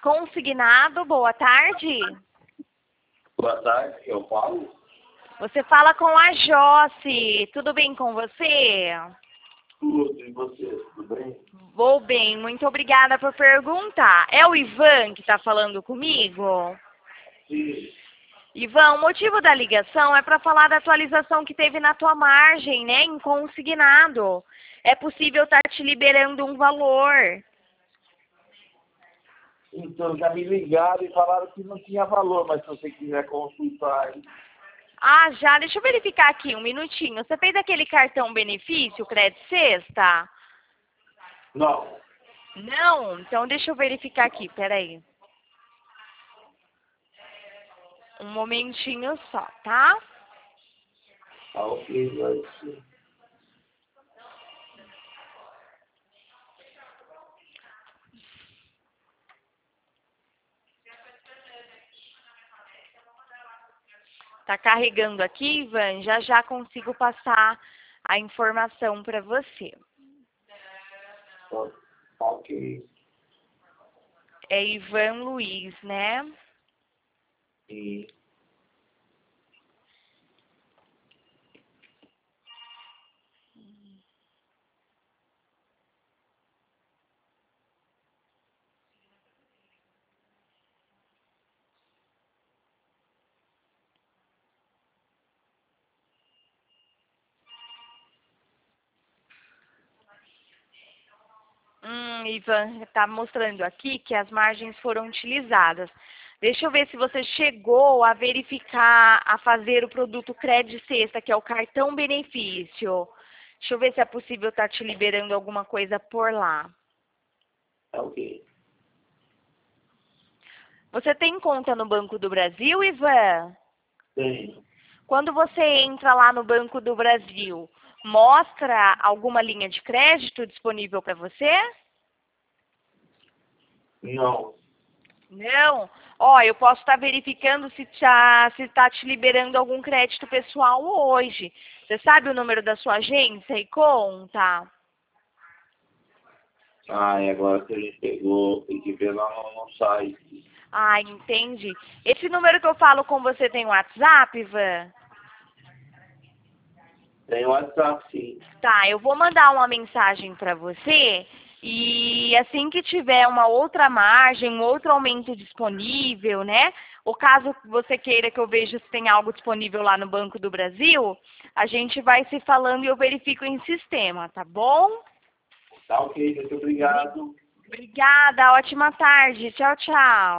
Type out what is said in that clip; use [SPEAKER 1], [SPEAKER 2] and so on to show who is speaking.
[SPEAKER 1] Consignado, boa tarde.
[SPEAKER 2] Boa tarde, eu falo.
[SPEAKER 1] Você fala com a Josi. Tudo bem com você?
[SPEAKER 2] Tudo, e você, tudo bem?
[SPEAKER 1] Vou bem, muito obrigada por perguntar. É o Ivan que está falando comigo?
[SPEAKER 2] Sim.
[SPEAKER 1] Ivan, o motivo da ligação é para falar da atualização que teve na tua margem, né, em consignado. É possível estar te liberando um valor.
[SPEAKER 2] Então, já me ligaram e falaram que não tinha valor, mas se você quiser consultar aí.
[SPEAKER 1] Ah, já, deixa eu verificar aqui um minutinho. Você fez aquele cartão benefício, crédito sexta?
[SPEAKER 2] Não.
[SPEAKER 1] Não? Então deixa eu verificar aqui, peraí. Um momentinho só, tá?
[SPEAKER 2] Tá ok, vai ser.
[SPEAKER 1] Tá carregando aqui, Ivan? Já já consigo passar a informação para você.
[SPEAKER 2] Tá ok.
[SPEAKER 1] É Ivan Luiz, né?
[SPEAKER 2] E
[SPEAKER 1] Ivan, tá mostrando aqui que as margens foram utilizadas. Deixa eu ver se você chegou a verificar, a fazer o produto Crédito Sexta, que é o cartão benefício. Deixa eu ver se é possível estar te liberando alguma coisa por lá.
[SPEAKER 2] tá ok.
[SPEAKER 1] Você tem conta no Banco do Brasil, Ivan?
[SPEAKER 2] Tem.
[SPEAKER 1] Quando você entra lá no Banco do Brasil, mostra alguma linha de crédito disponível para você?
[SPEAKER 2] Não.
[SPEAKER 1] Não? Ó, eu posso estar verificando se está te liberando algum crédito pessoal hoje. Você sabe o número da sua agência e conta?
[SPEAKER 2] Ah, e agora que a gente pegou, tem que ver lá no site.
[SPEAKER 1] Ah, entendi. Esse número que eu falo com você tem WhatsApp, Ivan?
[SPEAKER 2] Tem o WhatsApp, sim.
[SPEAKER 1] Tá, eu vou mandar uma mensagem para você e assim que tiver uma outra margem, um outro aumento disponível, né? O caso que você queira que eu veja se tem algo disponível lá no Banco do Brasil, a gente vai se falando e eu verifico em sistema, tá bom?
[SPEAKER 2] Tá ok, muito obrigado.
[SPEAKER 1] Obrigada, ótima tarde. Tchau, tchau.